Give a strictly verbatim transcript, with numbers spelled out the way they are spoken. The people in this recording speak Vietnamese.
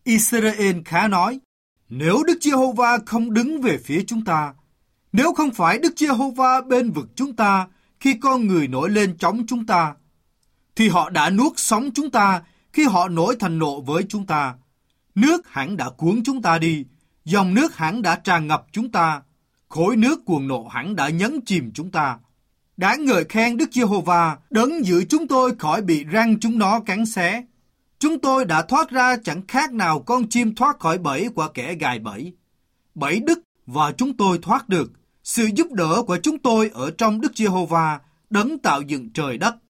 Israel khá nói, nếu Đức Giê-hô-va không đứng về phía chúng ta, nếu không phải Đức Giê-hô-va bên vực chúng ta khi con người nổi lên chống chúng ta, thì họ đã nuốt sống chúng ta khi họ nổi thành nộ với chúng ta. Nước hẳn đã cuốn chúng ta đi, dòng nước hẳn đã tràn ngập chúng ta, khối nước cuồng nộ hẳn đã nhấn chìm chúng ta. Đáng ngợi khen Đức Giê-hô-va đấng giữ chúng tôi khỏi bị răng chúng nó cắn xé. Chúng tôi đã thoát ra chẳng khác nào con chim thoát khỏi bẫy của kẻ gài bẫy. Bẫy đứt và chúng tôi thoát được. Sự giúp đỡ của chúng tôi ở trong Đức Giê-hô-va đấng tạo dựng trời đất.